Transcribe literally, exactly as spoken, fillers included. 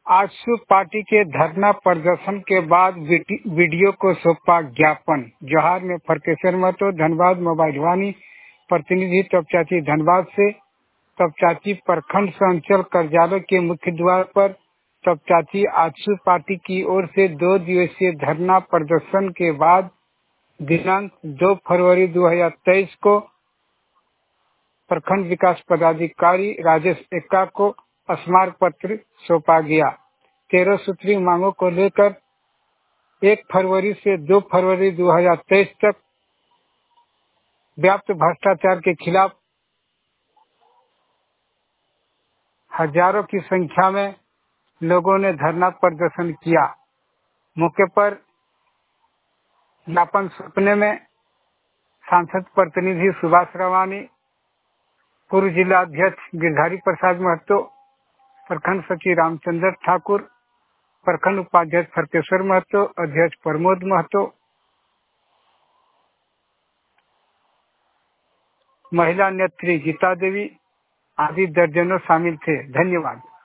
AJSU party के धरना प्रदर्शन के बाद वीडियो को सौंपा ज्ञापन। जोहार में फरकेश्वर महतो, धनबाद मोबाइल वाणी प्रतिनिधि तपचाची धनबाद से। तपचाची प्रखंड संचल कार्यालय के मुख्य द्वार पर तपचाची आजसू पार्टी की ओर से दो दिवसीय धरना प्रदर्शन के बाद दिनांक दो फरवरी दो हजार तेईस को प्रखंड विकास पदाधिकारी राजेश एक्का को स्मारक पत्र सौंपा गया। तेरह सूत्री मांगों को लेकर एक फरवरी से दो फरवरी दो हजार तेईस तक व्याप्त भ्रष्टाचार के खिलाफ हजारों की संख्या में लोगों ने धरना प्रदर्शन किया। मौके पर ज्ञापन सौंपने में सांसद प्रतिनिधि सुभाष रवानी, पूर्व जिला अध्यक्ष गिरधारी प्रसाद महतो, प्रखंड सचिव रामचंद्र ठाकुर, प्रखंड उपाध्यक्ष फरकेश्वर महतो, अध्यक्ष प्रमोद महतो, महिला नेत्री गीता देवी आदि दर्जनों शामिल थे। धन्यवाद।